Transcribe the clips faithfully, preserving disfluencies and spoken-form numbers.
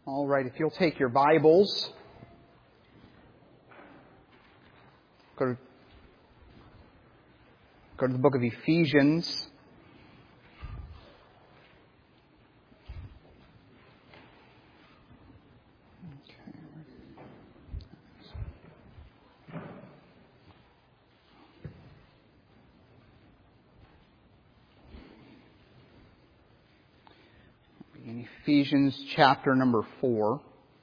All right, if you'll take your Bibles, go to, go to the book of Ephesians. In Ephesians chapter number four.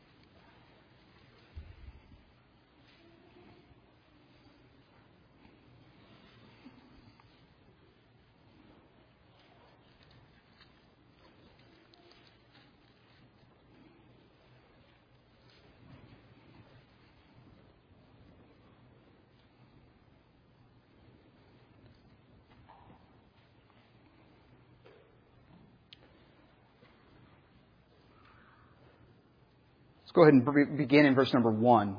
Let's go ahead and begin in verse number one.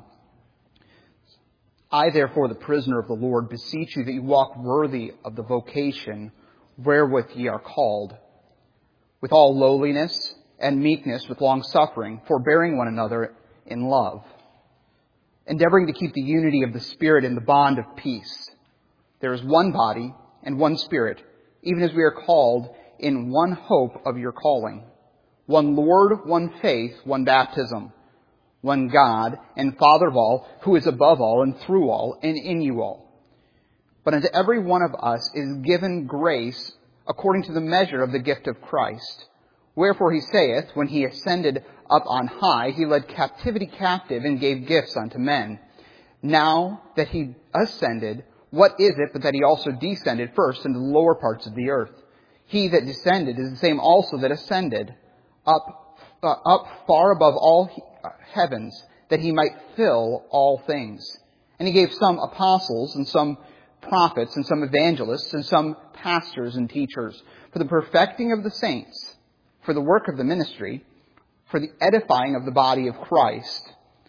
I, therefore, the prisoner of the Lord, beseech you that you walk worthy of the vocation wherewith ye are called, with all lowliness and meekness, with long suffering, forbearing one another in love, endeavoring to keep the unity of the Spirit in the bond of peace. There is one body and one Spirit, even as we are called in one hope of your calling, one Lord, one faith, one baptism, one God and Father of all, who is above all and through all and in you all. But unto every one of us is given grace according to the measure of the gift of Christ. Wherefore he saith, when he ascended up on high, he led captivity captive and gave gifts unto men. Now that he ascended, what is it but that he also descended first into the lower parts of the earth? He that descended is the same also that ascended up, uh, up far above all he, heavens, that he might fill all things. And he gave some apostles, and some prophets, and some evangelists, and some pastors and teachers, for the perfecting of the saints, for the work of the ministry, for the edifying of the body of Christ,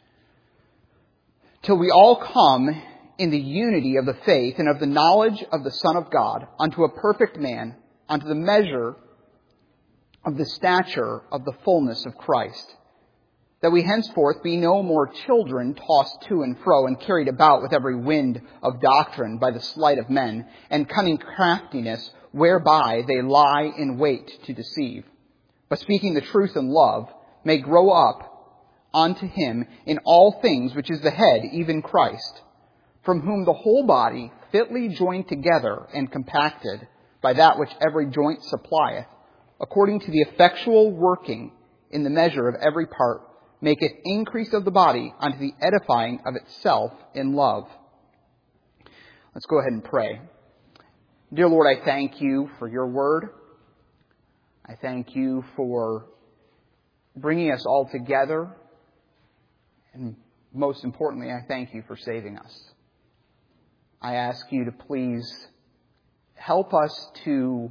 till we all come in the unity of the faith and of the knowledge of the Son of God, unto a perfect man, unto the measure of the stature of the fullness of Christ, that we henceforth be no more children tossed to and fro and carried about with every wind of doctrine by the sleight of men and cunning craftiness whereby they lie in wait to deceive, but speaking the truth in love may grow up unto him in all things which is the head, even Christ, from whom the whole body fitly joined together and compacted by that which every joint supplieth, according to the effectual working in the measure of every part, maketh increase of the body unto the edifying of itself in love. Let's go ahead and pray. Dear Lord, I thank you for your word. I thank you for bringing us all together. And most importantly, I thank you for saving us. I ask you to please help us to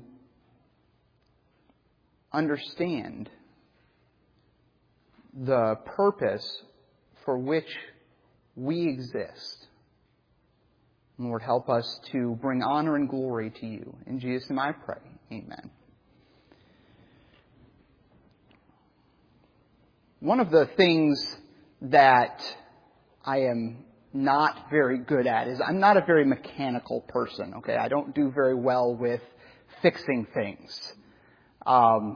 understand the purpose for which we exist. Lord, help us to bring honor and glory to you. In Jesus' name I pray. Amen. One of the things that I am not very good at is I'm not a very mechanical person, okay? I don't do very well with fixing things. Um...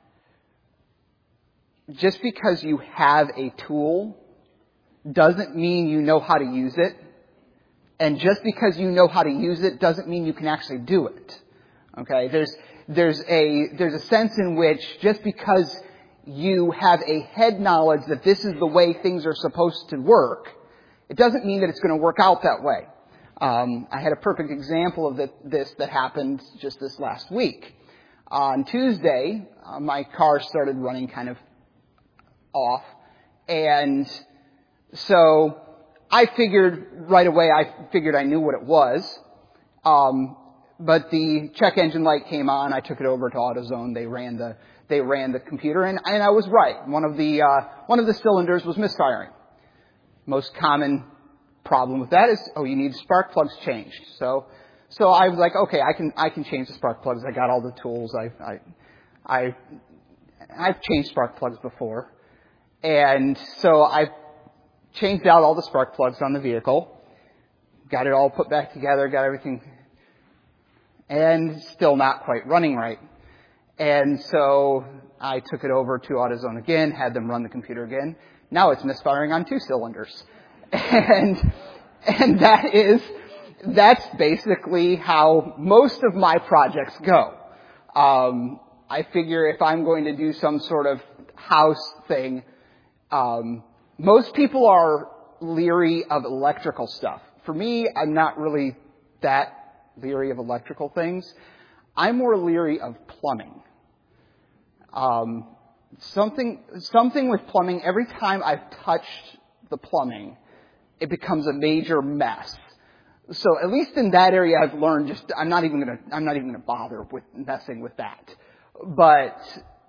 Just because you have a tool doesn't mean you know how to use it. And just because you know how to use it doesn't mean you can actually do it. Okay? There's, there's a, there's a sense in which just because you have a head knowledge that this is the way things are supposed to work, it doesn't mean that it's going to work out that way. Um, I had a perfect example of the, this that happened just this last week. On Tuesday, uh, my car started running kind of off. And so I figured right away, I figured I knew what it was. Um, but the check engine light came on. I took it over to AutoZone. They ran the, they ran the computer and, and I was right. One of the, uh, one of the cylinders was misfiring. Most common problem with that is, oh, you need spark plugs changed. So, so I was like, okay, I can, I can change the spark plugs. I got all the tools. I, I, I, I've changed spark plugs before. And so I changed out all the spark plugs on the vehicle, got it all put back together, got everything, and still not quite running right. And so I took it over to AutoZone again, had them run the computer again. Now it's misfiring on two cylinders. And, and that is, that's basically how most of my projects go. Um, I figure if I'm going to do some sort of house thing, um, most people are leery of electrical stuff. For me, I'm not really that leery of electrical things. I'm more leery of plumbing. Um, something, something with plumbing, every time I've touched the plumbing, it becomes a major mess. So at least in that area, I've learned just, I'm not even gonna, I'm not even gonna bother with messing with that. But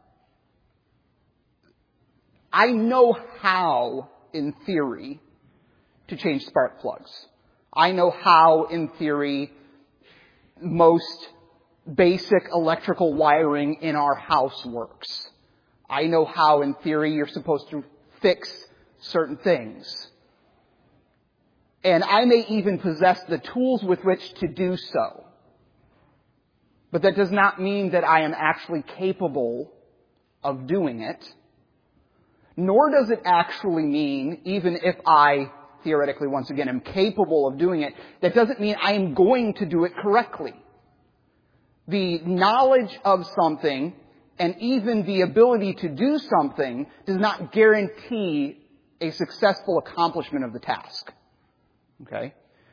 I know how, in theory, to change spark plugs. I know how, in theory, most basic electrical wiring in our house works. I know how, in theory, you're supposed to fix certain things. And I may even possess the tools with which to do so. But that does not mean that I am actually capable of doing it. Nor does it actually mean, even if I, theoretically, once again, am capable of doing it, that doesn't mean I am going to do it correctly. The knowledge of something and even the ability to do something does not guarantee a successful accomplishment of the task. Okay?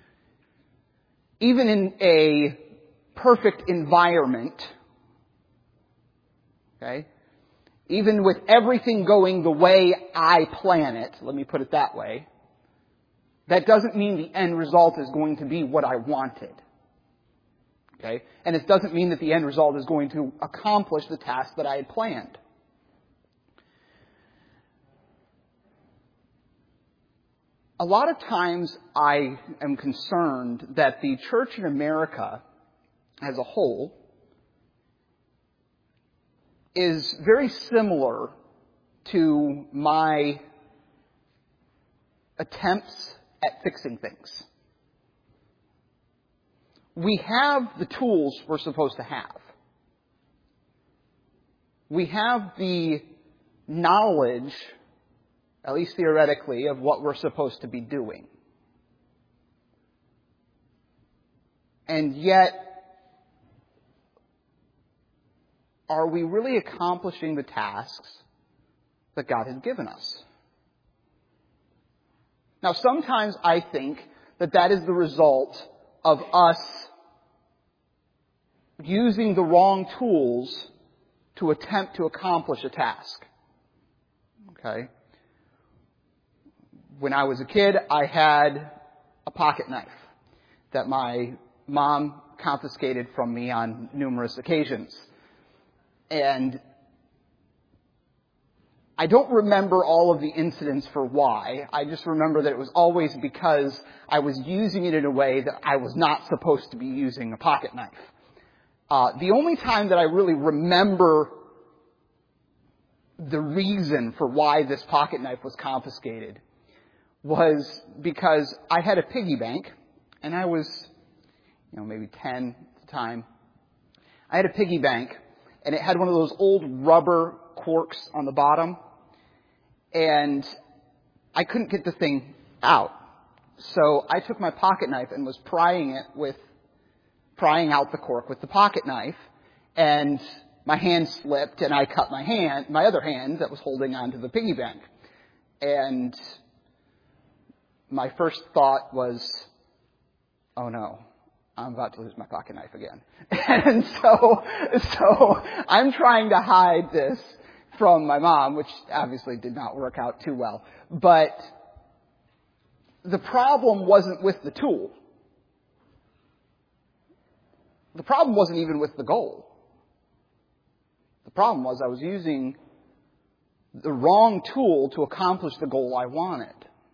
Even in a perfect environment, okay, even with everything going the way I plan it, let me put it that way, that doesn't mean the end result is going to be what I wanted. Okay? And it doesn't mean that the end result is going to accomplish the task that I had planned. A lot of times I am concerned that the church in America as a whole is very similar to my attempts at fixing things. We have the tools we're supposed to have. We have the knowledge, at least theoretically, of what we're supposed to be doing. And yet, are we really accomplishing the tasks that God has given us? Now, sometimes I think that that is the result of us using the wrong tools to attempt to accomplish a task. Okay? When I was a kid, I had a pocket knife that my mom confiscated from me on numerous occasions. And I don't remember all of the incidents for why. I just remember that it was always because I was using it in a way that I was not supposed to be using a pocket knife. Uh, the only time that I really remember the reason for why this pocket knife was confiscated was because I had a piggy bank, and I was, you know, maybe ten at the time. I had a piggy bank, and it had one of those old rubber corks on the bottom, and I couldn't get the thing out. So I took my pocket knife and was prying it with, prying out the cork with the pocket knife, and my hand slipped, and I cut my hand, my other hand that was holding onto the piggy bank. And my first thought was, oh no, I'm about to lose my pocket knife again. And so, so I'm trying to hide this from my mom, which obviously did not work out too well. But the problem wasn't with the tool. The problem wasn't even with the goal. The problem was I was using the wrong tool to accomplish the goal I wanted.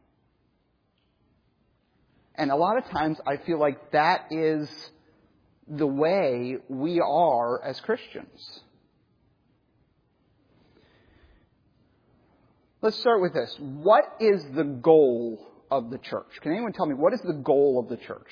And a lot of times I feel like that is the way we are as Christians. Let's start with this. What is the goal of the church? Can anyone tell me what is the goal of the church?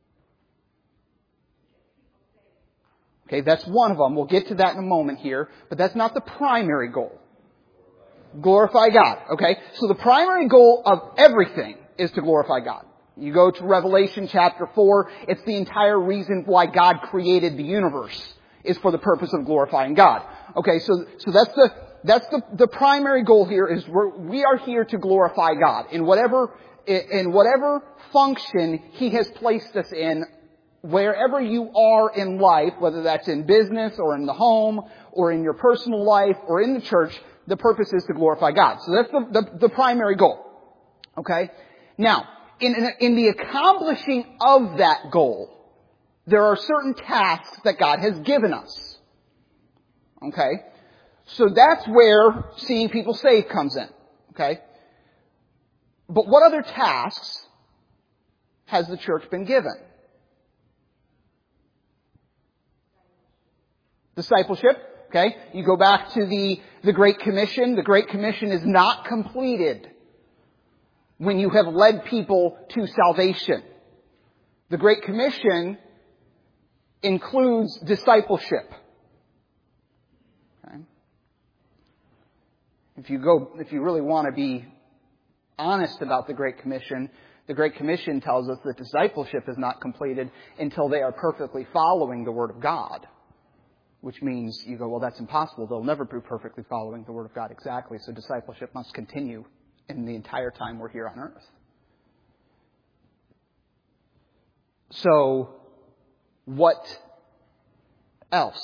Okay, that's one of them. We'll get to that in a moment here, but that's not the primary goal. Glorify God. Okay, so the primary goal of everything is to glorify God. You go to Revelation chapter four, it's the entire reason why God created the universe, is for the purpose of glorifying God. Okay, so, so that's the, that's the, the primary goal here is we're, we are here to glorify God in whatever, in whatever function He has placed us in, wherever you are in life, whether that's in business or in the home or in your personal life or in the church, the purpose is to glorify God. So that's the, the, the primary goal. Okay? Now, in, in, in the accomplishing of that goal, there are certain tasks that God has given us. Okay? So that's where seeing people saved comes in. Okay? But what other tasks has the church been given? Discipleship. Okay? You go back to the, the Great Commission. The Great Commission is not completed when you have led people to salvation. The Great Commission includes discipleship. Okay? If you go, if you really want to be honest about the Great Commission, the Great Commission tells us that discipleship is not completed until they are perfectly following the Word of God. Which means you go, well, that's impossible. They'll never be perfectly following the Word of God. Exactly. So discipleship must continue in the entire time we're here on earth. So, what else?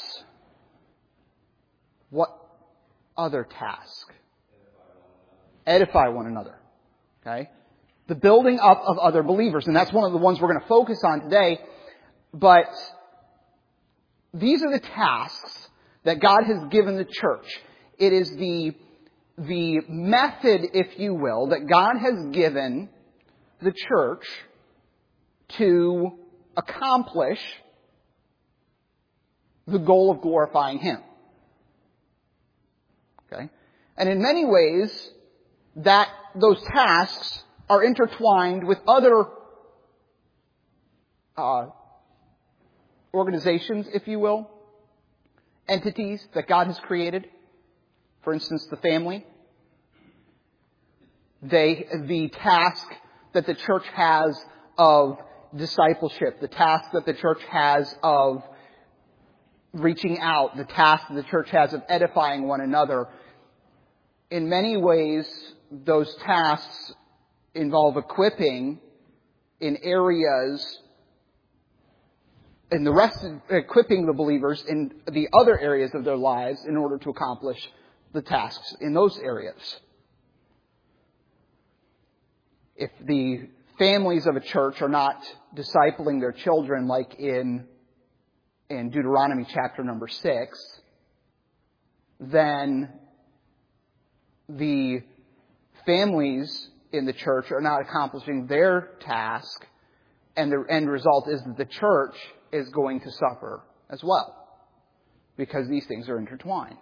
What other task? Edify one another. Okay? The building up of other believers. And that's one of the ones we're going to focus on today. But these are the tasks that God has given the church. It is the, the method, if you will, that God has given the church to accomplish the goal of glorifying Him. Okay? And in many ways, that those tasks are intertwined with other uh, organizations, if you will, entities that God has created. For instance, the family. They, the task that the church has of discipleship, the task that the church has of reaching out, the task that the church has of edifying one another. In many ways, those tasks involve equipping in areas and the rest of equipping the believers in the other areas of their lives in order to accomplish the tasks in those areas. If the families of a church are not discipling their children like in, in Deuteronomy chapter number six, then the families in the church are not accomplishing their task, and the end result is that the church is going to suffer as well, because these things are intertwined.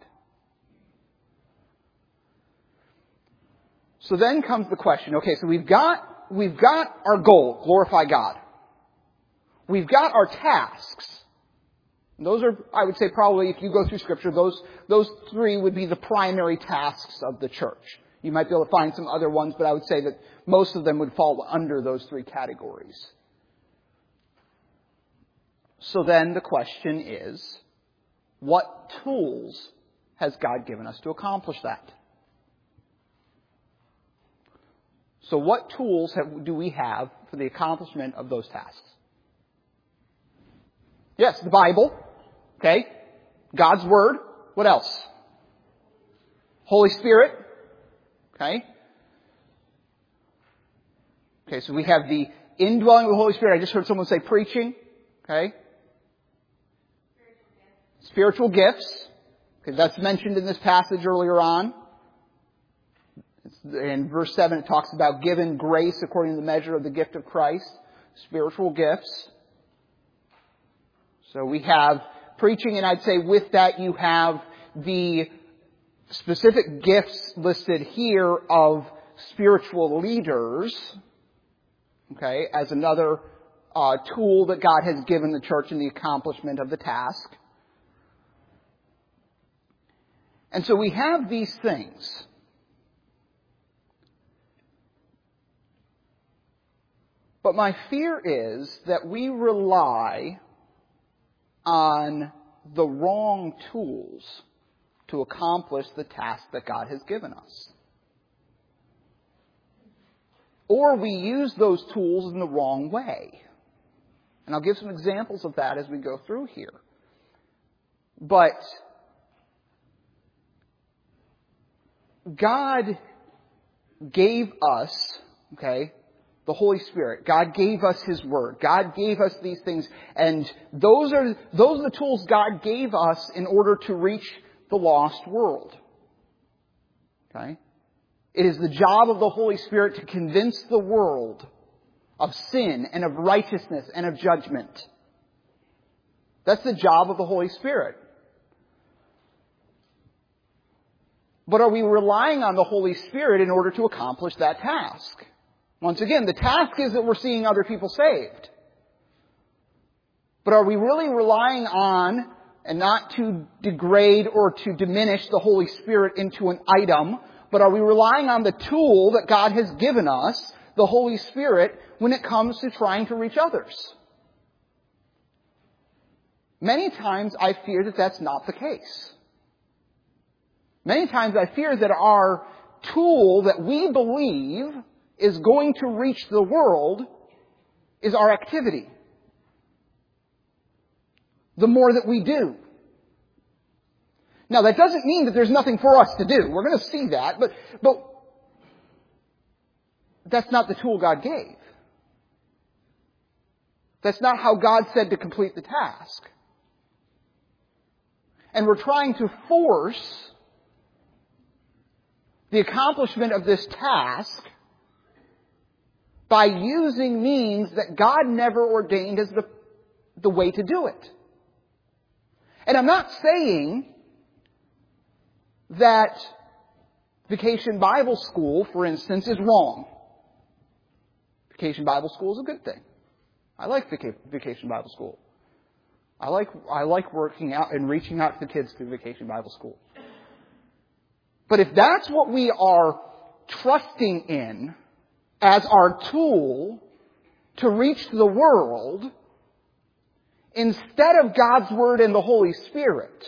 So then comes the question, okay, so we've got, we've got our goal, glorify God. We've got our tasks. And those are, I would say probably, if you go through Scripture, those, those three would be the primary tasks of the church. You might be able to find some other ones, but I would say that most of them would fall under those three categories. So then the question is, what tools has God given us to accomplish that? So what tools have, do we have for the accomplishment of those tasks? Yes, the Bible. Okay. God's Word. What else? Holy Spirit. Okay. Okay, so we have the indwelling of the Holy Spirit. I just heard someone say preaching. Okay. Spiritual gifts. Okay, that's mentioned in this passage earlier on. In verse seven, it talks about given grace according to the measure of the gift of Christ. Spiritual gifts. So we have preaching, and I'd say with that you have the specific gifts listed here of spiritual leaders, okay, as another uh, tool that God has given the church in the accomplishment of the task. And so we have these things. But my fear is that we rely on the wrong tools to accomplish the task that God has given us. Or we use those tools in the wrong way. And I'll give some examples of that as we go through here. But God gave us, okay, the Holy Spirit. God gave us His Word. God gave us these things. And those are, those are the tools God gave us in order to reach the lost world. Okay? It is the job of the Holy Spirit to convince the world of sin and of righteousness and of judgment. That's the job of the Holy Spirit. But are we relying on the Holy Spirit in order to accomplish that task? Once again, the task is that we're seeing other people saved. But are we really relying on, and not to degrade or to diminish the Holy Spirit into an item, but are we relying on the tool that God has given us, the Holy Spirit, when it comes to trying to reach others? Many times I fear that that's not the case. Many times I fear that our tool that we believe is going to reach the world is our activity. The more that we do. Now, that doesn't mean that there's nothing for us to do. We're going to see that, but, but that's not the tool God gave. That's not how God said to complete the task. And we're trying to force the accomplishment of this task by using means that God never ordained as the, the way to do it. And I'm not saying that Vacation Bible School, for instance, is wrong. Vacation Bible School is a good thing. I like Vacation Bible School. I like, I like working out and reaching out to the kids through Vacation Bible School. But if that's what we are trusting in as our tool to reach the world, instead of God's Word and the Holy Spirit,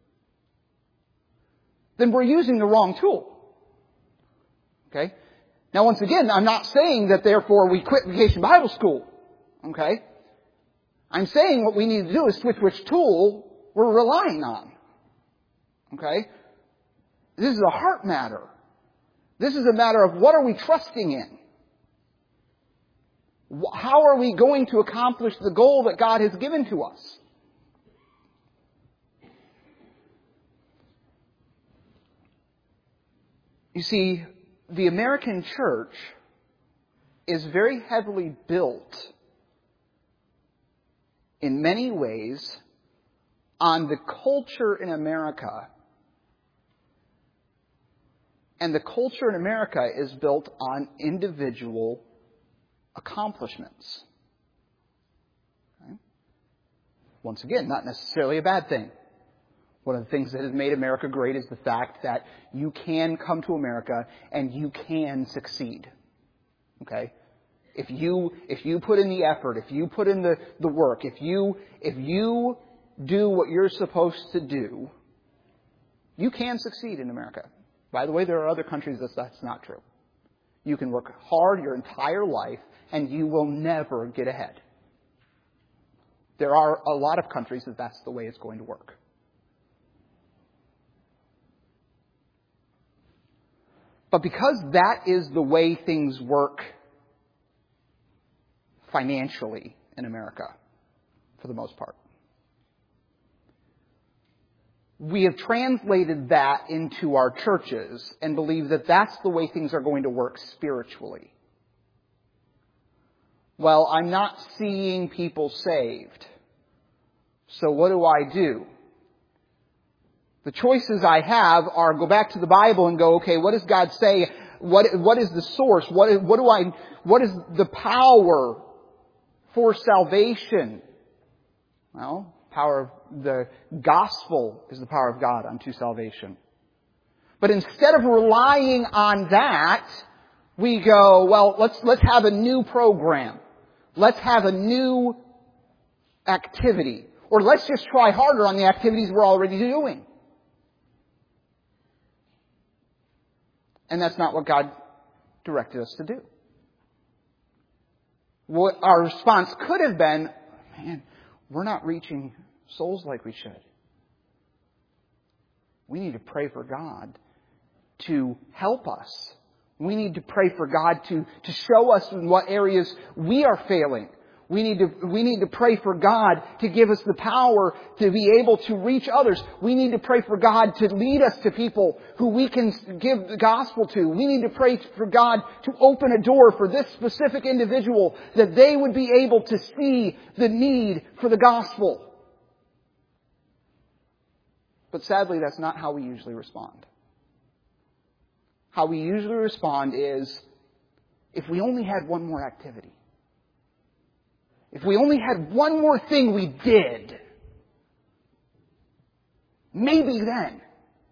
then we're using the wrong tool. Okay? Now, once again, I'm not saying that therefore we quit Vacation Bible School. Okay? I'm saying what we need to do is switch which tool we're relying on. Okay? This is a heart matter. This is a matter of what are we trusting in? How are we going to accomplish the goal that God has given to us? You see, the American church is very heavily built in many ways on the culture in America. And the culture in America is built on individual accomplishments. Okay? Once again, not necessarily a bad thing. One of the things that has made America great is the fact that you can come to America and you can succeed. Okay? If you, if you put in the effort, if you put in the, the work, if you, if you do what you're supposed to do, you can succeed in America. By the way, there are other countries that that's not true. You can work hard your entire life and you will never get ahead. There are a lot of countries that that's the way it's going to work. But because that is the way things work financially in America, for the most part, we have translated that into our churches and believe that that's the way things are going to work spiritually. Well, I'm not seeing people saved. So what do I do? The choices I have are go back to the Bible and go, okay, what does God say? What, what is the source? What, what do I, what is the power for salvation? Well, power of the gospel is the power of God unto salvation. But instead of relying on that, we go, well, let's, let's have a new program. Let's have a new activity. Or let's just try harder on the activities we're already doing. And that's not what God directed us to do. What our response could have been, man, we're not reaching souls like we should. We need to pray for God to help us. We need to pray for God to, to show us in what areas we are failing. We need to, we need to pray for God to give us the power to be able to reach others. We need to pray for God to lead us to people who we can give the gospel to. We need to pray for God to open a door for this specific individual that they would be able to see the need for the gospel. But sadly, that's not how we usually respond. How we usually respond is, if we only had one more activity. If we only had one more thing we did, maybe then.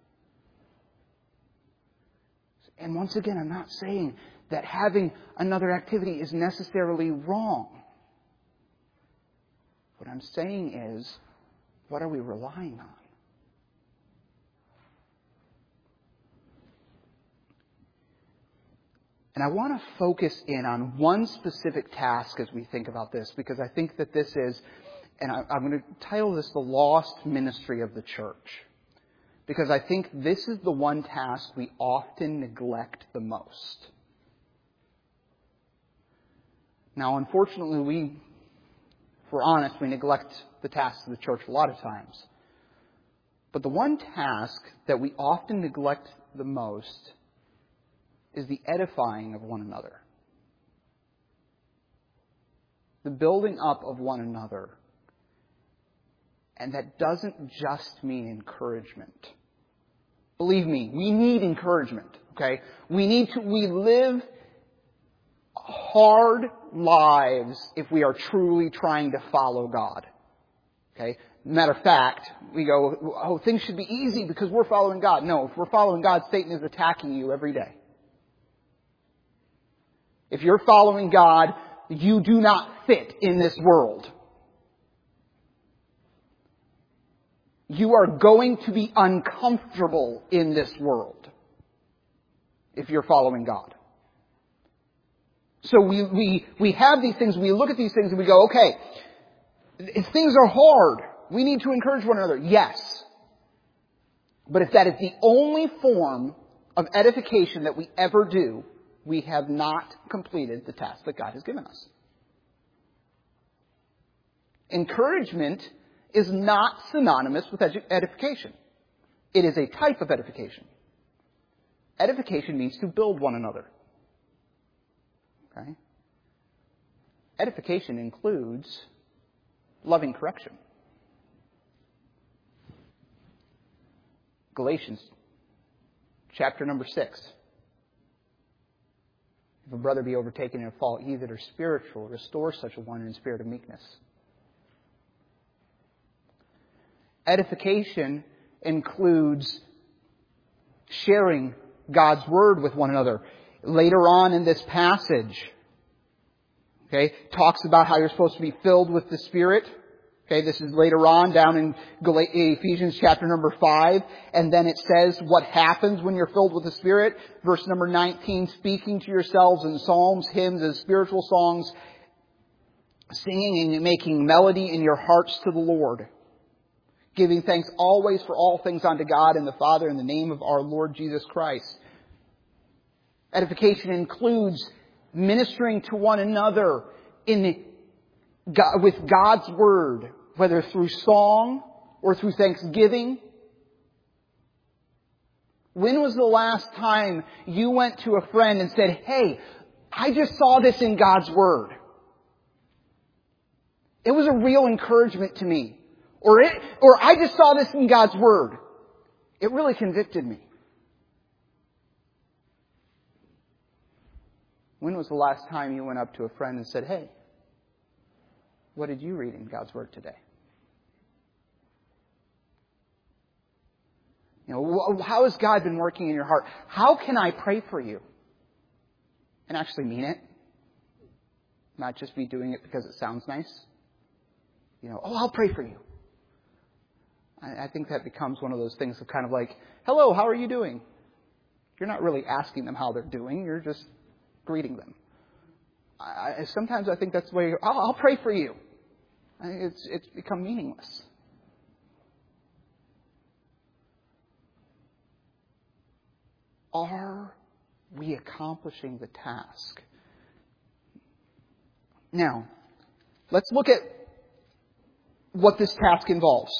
And once again, I'm not saying that having another activity is necessarily wrong. What I'm saying is, what are we relying on? And I want to focus in on one specific task as we think about this, because I think that this is, and I, I'm going to title this The Lost Ministry of the Church. Because I think this is the one task we often neglect the most. Now, unfortunately, we, if we're honest, we neglect the tasks of the church a lot of times. But the one task that we often neglect the most is the edifying of one another. The building up of one another. And that doesn't just mean encouragement. Believe me, we need encouragement, okay? We need to, we live hard lives if we are truly trying to follow God. Okay? Matter of fact, we go, oh, things should be easy because we're following God. No, if we're following God, Satan is attacking you every day. If you're following God, you do not fit in this world. You are going to be uncomfortable in this world if you're following God. So we, we, we have these things, we look at these things and we go, okay, if things are hard, we need to encourage one another. Yes. But if that is the only form of edification that we ever do, we have not completed the task that God has given us. Encouragement is not synonymous with edification. It is a type of edification. Edification means to build one another. Okay? Edification includes loving correction. Galatians chapter number six. If a brother be overtaken in a fault, ye that are spiritual, restore such a one in a spirit of meekness. Edification includes sharing God's Word with one another. Later on in this passage, okay, talks about how you're supposed to be filled with the Spirit. Okay, this is later on down in Ephesians chapter number five. And then it says what happens when you're filled with the Spirit. Verse number nineteen, speaking to yourselves in psalms, hymns, and spiritual songs, singing and making melody in your hearts to the Lord, giving thanks always for all things unto God and the Father in the name of our Lord Jesus Christ. Edification includes ministering to one another in God, with God's Word, whether through song or through thanksgiving. When was the last time you went to a friend and said, hey, I just saw this in God's Word. It was a real encouragement to me. Or it, or I just saw this in God's Word. It really convicted me. When was the last time you went up to a friend and said, hey, what did you read in God's Word today? You know, how has God been working in your heart? How can I pray for you? And actually mean it. Not just be doing it because it sounds nice. You know, oh, I'll pray for you. I, I think that becomes one of those things of kind of like, hello, how are you doing? You're not really asking them how they're doing. You're just greeting them. I, sometimes I think that's the way, oh, I'll pray for you. I think it's, it's become meaningless. Are we accomplishing the task? Now, let's look at what this task involves.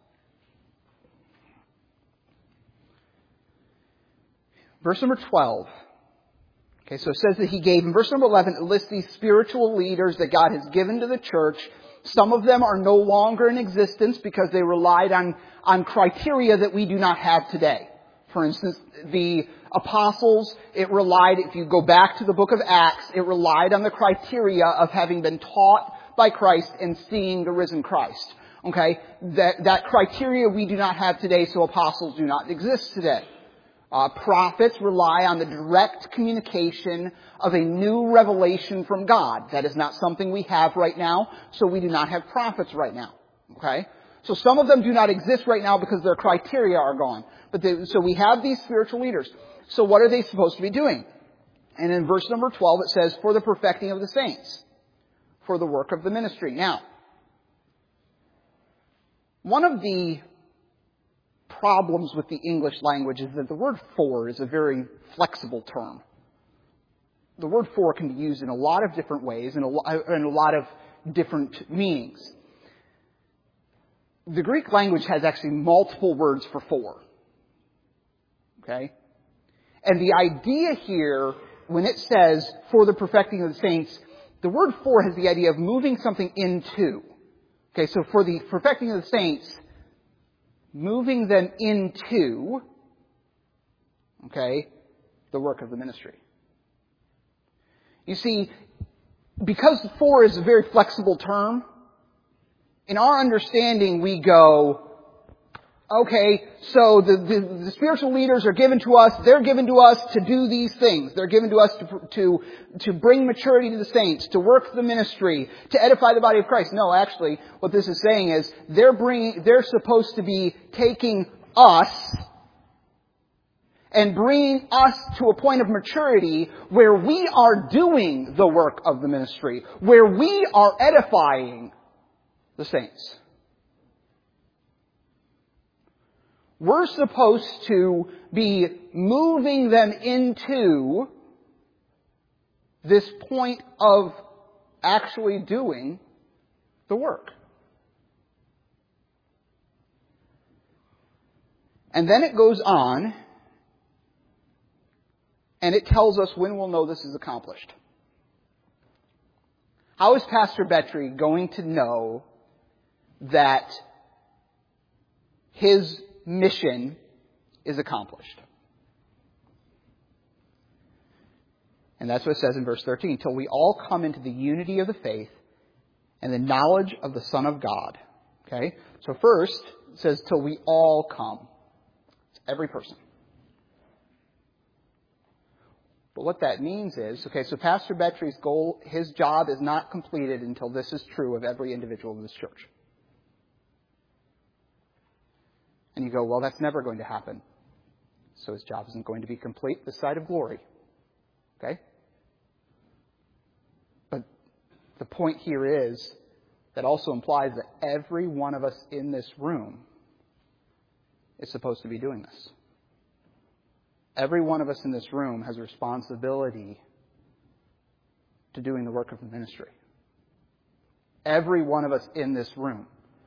Verse number twelve. Okay, so it says that he gave, in verse number eleven, it lists these spiritual leaders that God has given to the church. Some of them are no longer in existence because they relied on, on criteria that we do not have today. For instance, the apostles, it relied, if you go back to the book of Acts, it relied on the criteria of having been taught by Christ and seeing the risen Christ. Okay? That, that criteria we do not have today, so apostles do not exist today. Uh, prophets rely on the direct communication of a new revelation from God. That is not something we have right now, so we do not have prophets right now. Okay? So some of them do not exist right now because their criteria are gone. But they, so we have these spiritual leaders. So what are they supposed to be doing? And in verse number twelve it says, for the perfecting of the saints, for the work of the ministry. Now, one of the problems with the English language is that the word for is a very flexible term. The word for can be used in a lot of different ways and a, in a lot of different meanings. The Greek language has actually multiple words for for. Okay? And the idea here, when it says, for the perfecting of the saints, the word for has the idea of moving something into. Okay, so for the perfecting of the saints, moving them into, okay, the work of the ministry. You see, because for is a very flexible term, in our understanding we go, okay, so the, the, the spiritual leaders are given to us, they're given to us to do these things. They're given to us to, to, to bring maturity to the saints, to work the ministry, to edify the body of Christ. No, actually, what this is saying is they're bringing, they're supposed to be taking us and bringing us to a point of maturity where we are doing the work of the ministry, where we are edifying the saints. We're supposed to be moving them into this point of actually doing the work. And then it goes on, and it tells us when we'll know this is accomplished. How is Pastor Betry going to know that his mission is accomplished? And that's what it says in verse thirteen. Till we all come into the unity of the faith and the knowledge of the Son of God. Okay? So first, it says till we all come. It's every person. But what that means is, okay, so Pastor Betry's goal, his job is not completed until this is true of every individual in this church. And you go, well, that's never going to happen. So his job isn't going to be complete this side of glory. Okay? But the point here is, that also implies that every one of us in this room is supposed to be doing this. Every one of us in this room has a responsibility to doing the work of the ministry. Every one of us in this room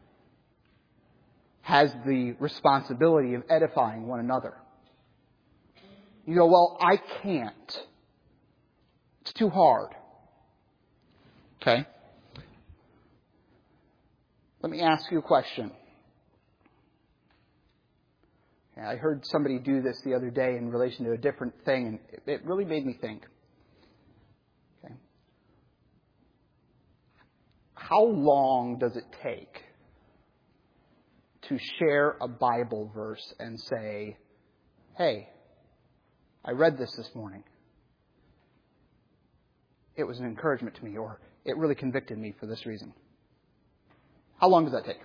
has the responsibility of edifying one another. You go, well, I can't. It's too hard. Okay? Let me ask you a question. I heard somebody do this the other day in relation to a different thing, and it really made me think. Okay. How long does it take to share a Bible verse and say, hey, I read this this morning. It was an encouragement to me, or it really convicted me for this reason. How long does that take?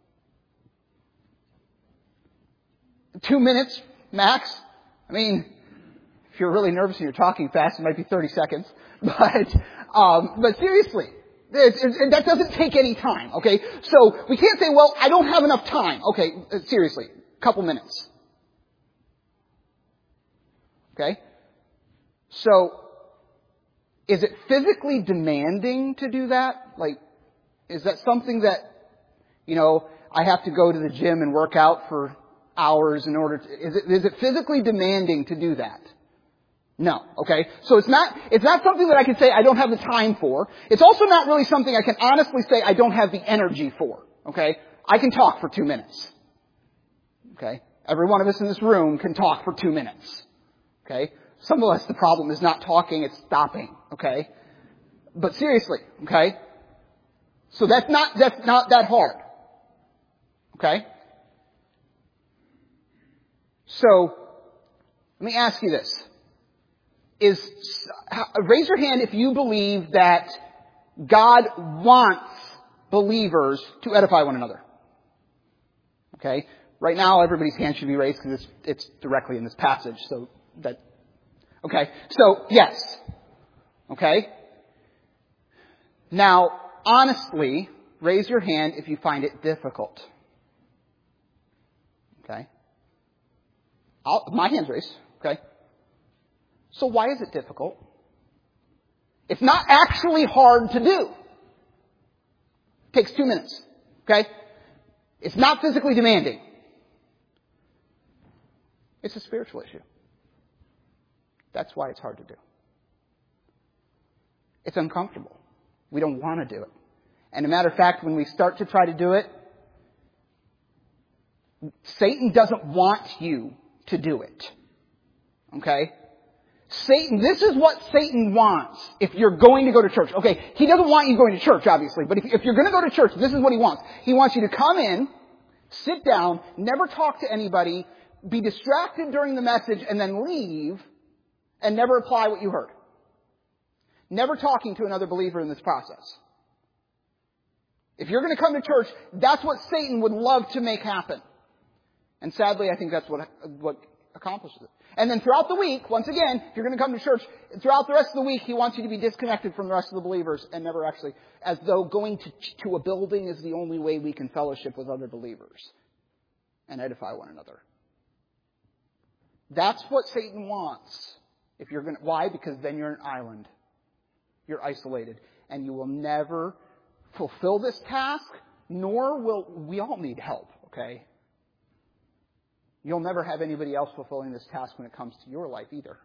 Two minutes, max. I mean, if you're really nervous and you're talking fast, it might be thirty seconds. But, um, but seriously, it, it, that doesn't take any time, okay? So we can't say, well, I don't have enough time. Okay, seriously, a couple minutes. Okay? So, is it physically demanding to do that? Like, is that something that, you know, I have to go to the gym and work out for hours in order to, is it, is it physically demanding to do that? No. Okay? So it's not, it's not something that I can say I don't have the time for. It's also not really something I can honestly say I don't have the energy for. Okay? I can talk for two minutes. Okay? Every one of us in this room can talk for two minutes. Okay? Some of us, the problem is not talking, it's stopping. Okay? But seriously, okay? So that's not, that's not that hard. Okay? So, let me ask you this. Is, raise your hand if you believe that God wants believers to edify one another. Okay? Right now, everybody's hand should be raised because it's, it's directly in this passage. So, that, okay. So, yes. Okay? Now, honestly, raise your hand if you find it difficult. Okay? I'll, my hand's raised. Okay? So why is it difficult? It's not actually hard to do. It takes two minutes. Okay? It's not physically demanding. It's a spiritual issue. That's why it's hard to do. It's uncomfortable. We don't want to do it. And a matter of fact, when we start to try to do it, Satan doesn't want you to do it. Okay? Satan, this is what Satan wants if you're going to go to church. Okay, he doesn't want you going to church, obviously, but if, if you're going to go to church, this is what he wants. He wants you to come in, sit down, never talk to anybody, be distracted during the message, and then leave, and never apply what you heard. Never talking to another believer in this process. If you're going to come to church, that's what Satan would love to make happen. And sadly, I think that's what, what accomplishes it. And then throughout the week, once again, if you're going to come to church, throughout the rest of the week, he wants you to be disconnected from the rest of the believers and never actually, as though going to, to a building is the only way we can fellowship with other believers and edify one another. That's what Satan wants. If you're going to, why? Because then you're an island. You're isolated. And you will never fulfill this task, nor will, we all need help, okay? You'll never have anybody else fulfilling this task when it comes to your life either.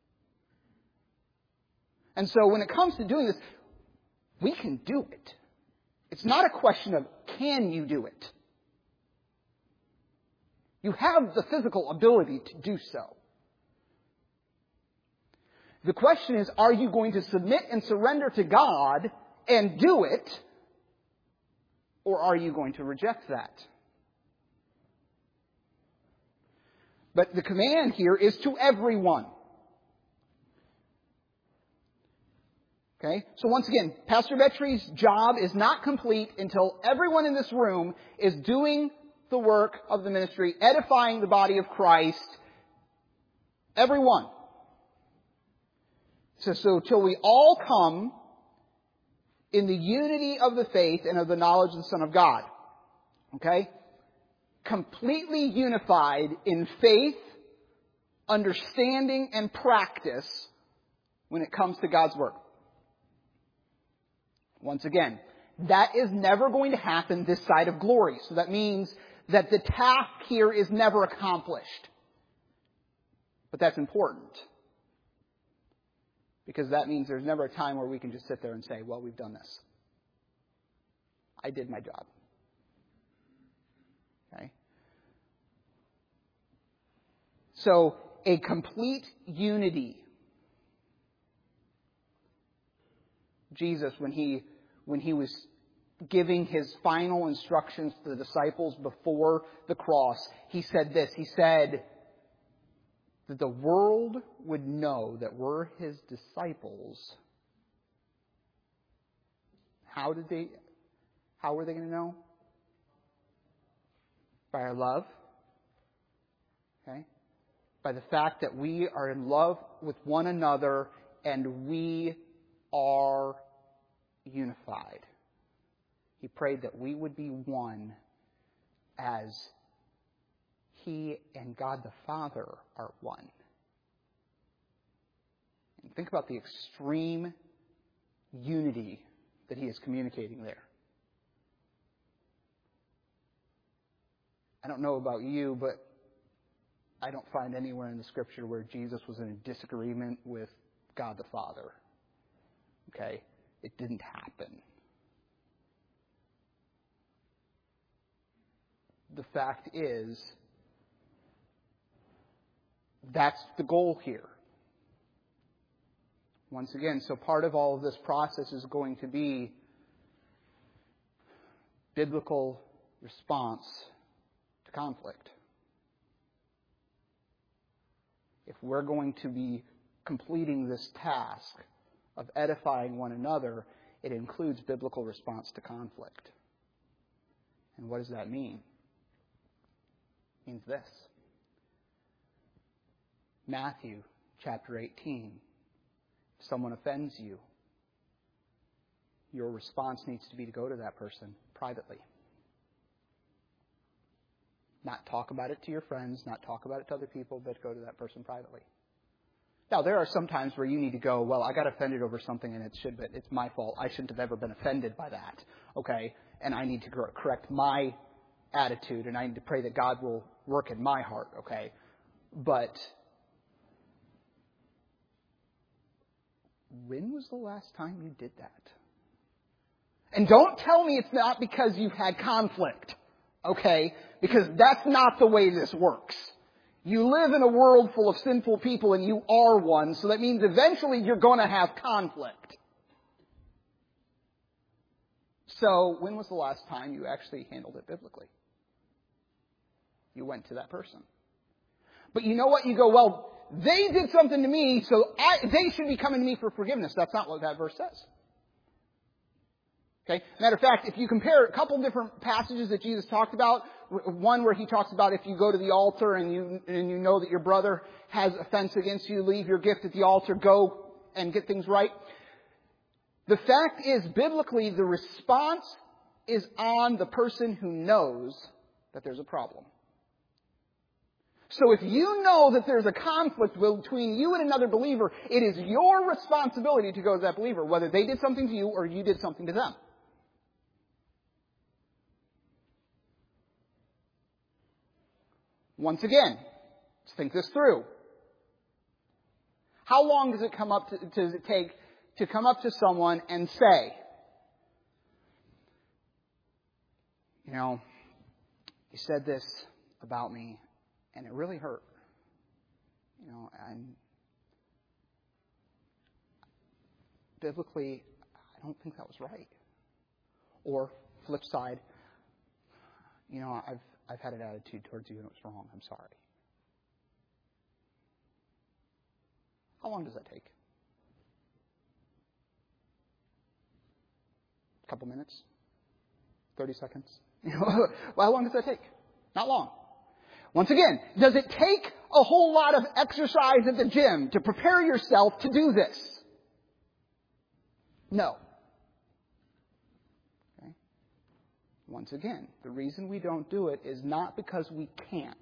And so when it comes to doing this, we can do it. It's not a question of can you do it. You have the physical ability to do so. The question is, are you going to submit and surrender to God and do it? Or are you going to reject that? But the command here is to everyone. Okay? So once again, Pastor Bettry's job is not complete until everyone in this room is doing the work of the ministry, edifying the body of Christ. Everyone. So, so till we all come in the unity of the faith and of the knowledge of the Son of God. Okay? Completely unified in faith, understanding, and practice when it comes to God's Word. Once again, that is never going to happen this side of glory. So that means that the task here is never accomplished. But that's important. Because that means there's never a time where we can just sit there and say, well, we've done this. I did my job. Okay? So, a complete unity. Jesus, when he, when he was giving his final instructions to the disciples before the cross, he said this. He said that the world would know that we're his disciples. How did they, how were they going to know? By our love. Okay? By the fact that we are in love with one another and we are unified. He prayed that we would be one as He and God the Father are one. And think about the extreme unity that He is communicating there. I don't know about you, but I don't find anywhere in the Scripture where Jesus was in a disagreement with God the Father. Okay? It didn't happen. The fact is, that's the goal here. Once again, so part of all of this process is going to be biblical response to conflict. If we're going to be completing this task of edifying one another, it includes biblical response to conflict. And what does that mean? It means this. Matthew chapter eighteen. If someone offends you, your response needs to be to go to that person privately. Not talk about it to your friends, not talk about it to other people, but go to that person privately. Now, there are some times where you need to go, well, I got offended over something and it should, but it's my fault. I shouldn't have ever been offended by that. Okay? And I need to correct my attitude and I need to pray that God will work in my heart. Okay? But when was the last time you did that? And don't tell me it's not because you've had conflict. Okay? Because that's not the way this works. You live in a world full of sinful people and you are one, so that means eventually you're going to have conflict. So, when was the last time you actually handled it biblically? You went to that person. But you know what? You go, well, they did something to me, so I, they should be coming to me for forgiveness. That's not what that verse says. Okay? Matter of fact, if you compare a couple different passages that Jesus talked about, one where he talks about if you go to the altar and you and you know that your brother has offense against you, leave your gift at the altar, go and get things right. The fact is, biblically, the response is on the person who knows that there's a problem. So if you know that there's a conflict between you and another believer, it is your responsibility to go to that believer, whether they did something to you or you did something to them. Once again, let's think this through. How long does it come up to, does it take to come up to someone and say, you know, you said this about me and it really hurt. You know, and biblically, I don't think that was right. Or flip side, you know, I've I've had an attitude towards you and it was wrong. I'm sorry. How long does that take? A couple minutes? thirty seconds? Well, how long does that take? Not long. Once again, does it take a whole lot of exercise at the gym to prepare yourself to do this? No. Okay. Once again, the reason we don't do it is not because we can't.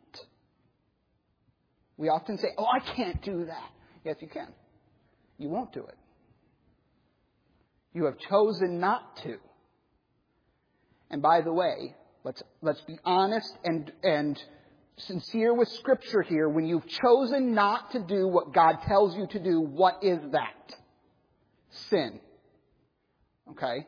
We often say, oh, I can't do that. Yes, you can. You won't do it. You have chosen not to. And by the way, let's let's be honest and and sincere with Scripture here. When you've chosen not to do what God tells you to do, what is that? Sin. Okay?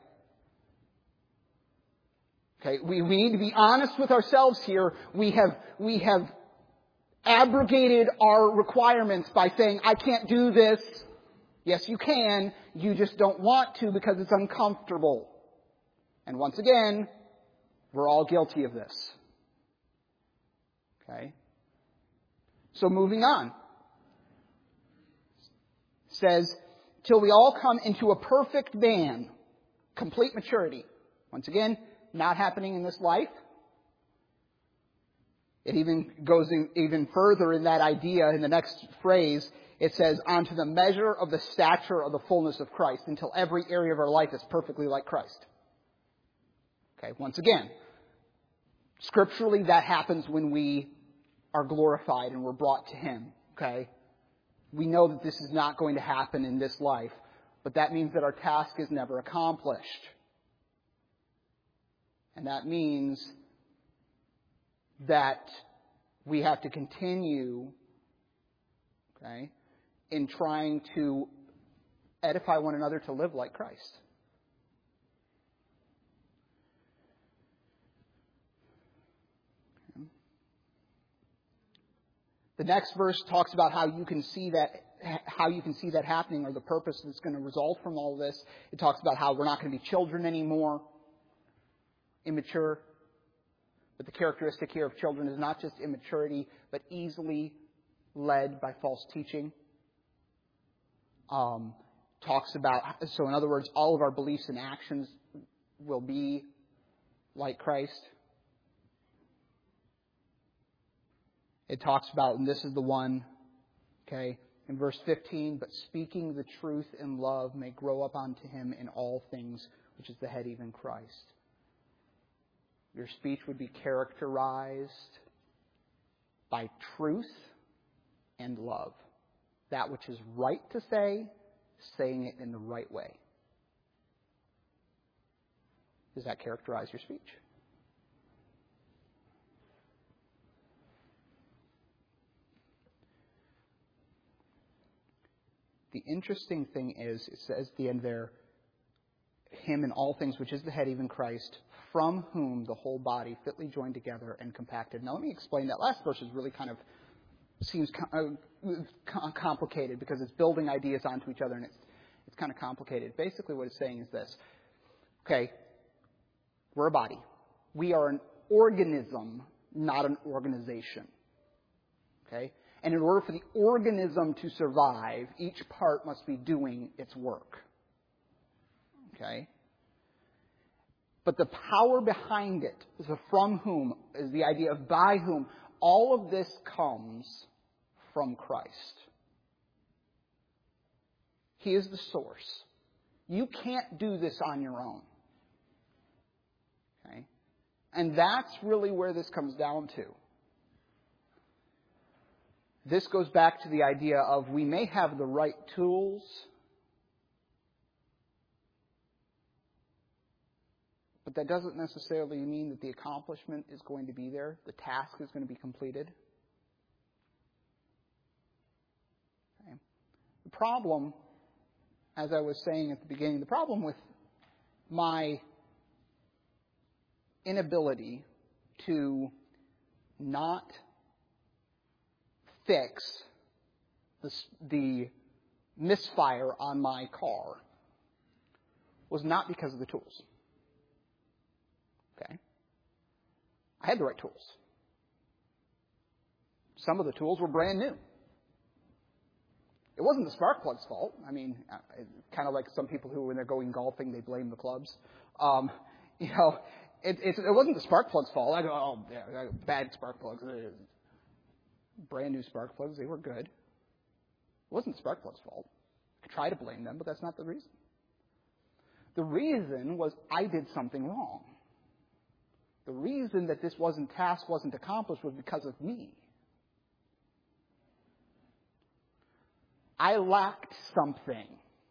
Okay, we, we need to be honest with ourselves here. We have we have abrogated our requirements by saying, I can't do this. Yes, you can. You just don't want to because it's uncomfortable. And once again, we're all guilty of this. Okay? So moving on. It says, till we all come into a perfect man, complete maturity. Once again, not happening in this life. It even goes in, even further in that idea in the next phrase. It says, onto the measure of the stature of the fullness of Christ, until every area of our life is perfectly like Christ. Okay, once again, scripturally that happens when we are glorified and we're brought to Him. Okay? We know that this is not going to happen in this life, but that means that our task is never accomplished. And that means that we have to continue, okay, in trying to edify one another to live like Christ. The next verse talks about how you can see that how you can see that happening, or the purpose that's going to result from all of this. It talks about how we're not going to be children anymore, immature. But the characteristic here of children is not just immaturity, but easily led by false teaching. Um, talks about, so in other words, all of our beliefs and actions will be like Christ. It talks about, and this is the one, okay, in verse fifteen, but speaking the truth in love may grow up unto Him in all things, which is the head, even Christ. Your speech would be characterized by truth and love. That which is right to say, saying it in the right way. Does that characterize your speech? The interesting thing is, it says at the end there, Him in all things, which is the head, even Christ, from whom the whole body fitly joined together and compacted. Now let me explain that. Last verse is really kind of, seems complicated because it's building ideas onto each other, and it's, it's kind of complicated. Basically what it's saying is this. Okay, we're a body. We are an organism, not an organization. Okay? And in order for the organism to survive, each part must be doing its work. Okay? But the power behind it is the from whom, is the idea of by whom. All of this comes from Christ. He is the source. You can't do this on your own. Okay? And that's really where this comes down to. This goes back to the idea of we may have the right tools, but that doesn't necessarily mean that the accomplishment is going to be there. The task is going to be completed. Okay. The problem, as I was saying at the beginning, the problem with my inability to not fix the, the misfire on my car was not because of the tools. Okay? I had the right tools. Some of the tools were brand new. It wasn't the spark plug's fault. I mean, kind of like some people who, when they're going golfing, they blame the clubs. Um, you know, it, it, it wasn't the spark plug's fault. I go, oh, yeah, bad spark plugs. Brand new spark plugs, they were good. It wasn't the spark plug's fault. I try to blame them, but that's not the reason. The reason was I did something wrong. The reason that this wasn't task wasn't accomplished was because of me. I lacked something.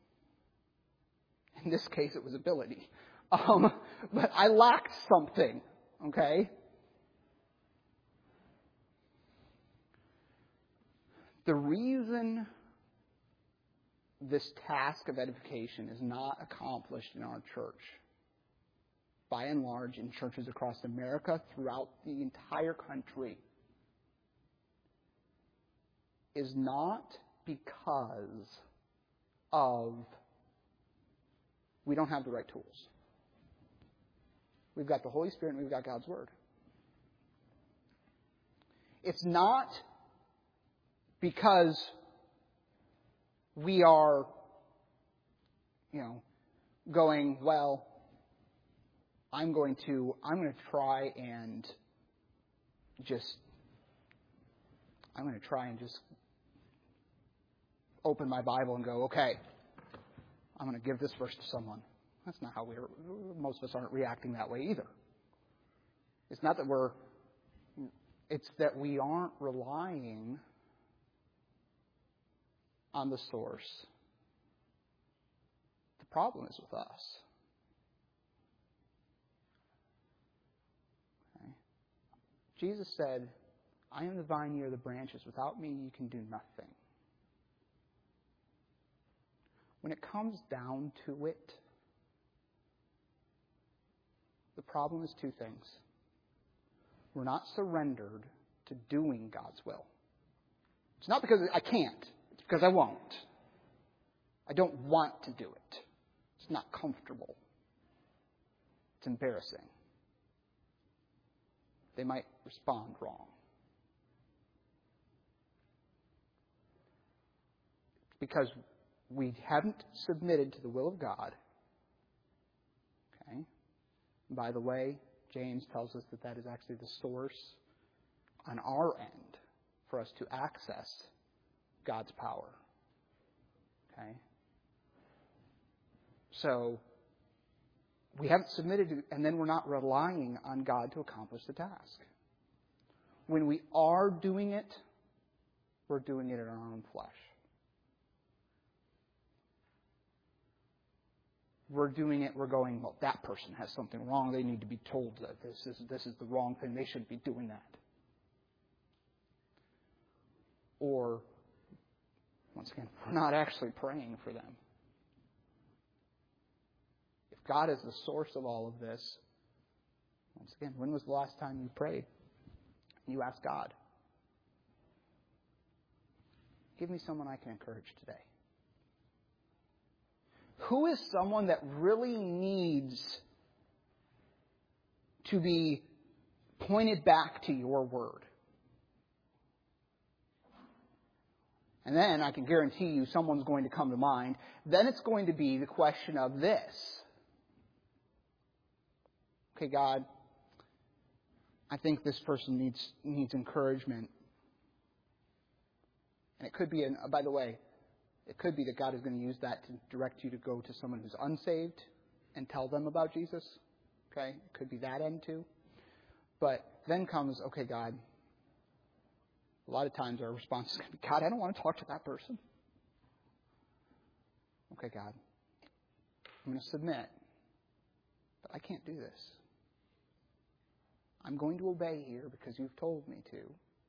In this case, it was ability. Um, but I lacked something, okay? The reason this task of edification is not accomplished in our church, by and large in churches across America, throughout the entire country, is not because of we don't have the right tools. We've got the Holy Spirit and we've got God's Word. It's not because we are, you know, going, well, I'm going to, I'm going to try and just, I'm going to try and just open my Bible and go, okay, I'm going to give this verse to someone. That's not how we're, most of us aren't reacting that way either. It's not that we're, it's that we aren't relying on the source. The problem is with us. Okay. Jesus said, I am the vine, you are the branches. Without me, you can do nothing. When it comes down to it, the problem is two things. We're not surrendered to doing God's will. It's not because I can't. It's because I won't. I don't want to do it. It's not comfortable. It's embarrassing. They might respond wrong. It's because we haven't submitted to the will of God. Okay? By the way, James tells us that that is actually the source on our end for us to access God's power. Okay? So, we haven't submitted to, and then we're not relying on God to accomplish the task. When we are doing it, we're doing it in our own flesh. We're doing it, we're going, well, that person has something wrong. They need to be told that this is this is the wrong thing. They shouldn't be doing that. Or, once again, we're not actually praying for them. If God is the source of all of this, once again, when was the last time you prayed? You asked God, give me someone I can encourage today. Who is someone that really needs to be pointed back to your word? And then I can guarantee you someone's going to come to mind. Then it's going to be the question of this. Okay, God, I think this person needs needs encouragement. And it could be, an, by the way, it could be that God is going to use that to direct you to go to someone who's unsaved and tell them about Jesus. Okay? It could be that end too. But then comes, okay, God, a lot of times our response is going to be, God, I don't want to talk to that person. Okay, God, I'm going to submit, but I can't do this. I'm going to obey here because you've told me to.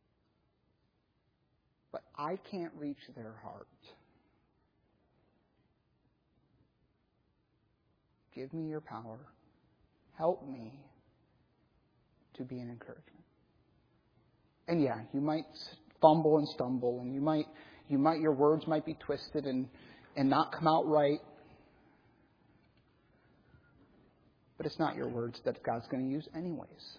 But I can't reach their heart. Give me your power. Help me to be an encouragement. And yeah, you might fumble and stumble, and you might, you might, your words might be twisted and, and not come out right. But it's not your words that God's going to use anyways.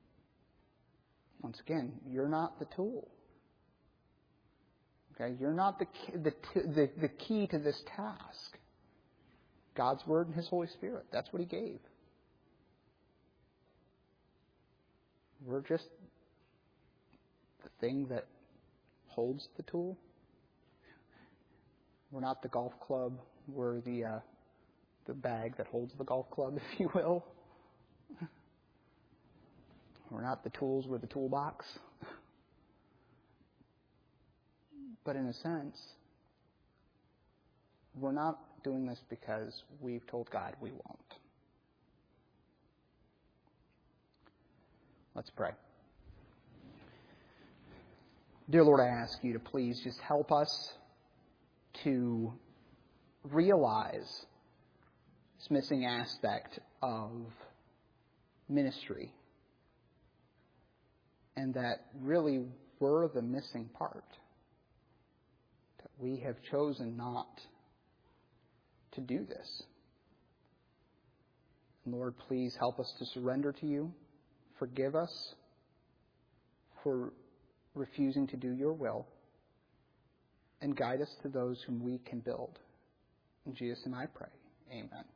Once again, you're not the tool. Okay, you're not the the the, the key to this task. God's Word and His Holy Spirit. That's what He gave. We're just the thing that holds the tool. We're not the golf club. We're the uh, the bag that holds the golf club, if you will. We're not the tools. We're the toolbox. But in a sense, we're not doing this because we've told God we won't. Let's pray. Dear Lord, I ask you to please just help us to realize this missing aspect of ministry, and that really we're the missing part. we have chosen not to do this. Lord, please help us to surrender to you. Forgive us for refusing to do your will. And guide us to those whom we can build. In Jesus' name I pray. Amen.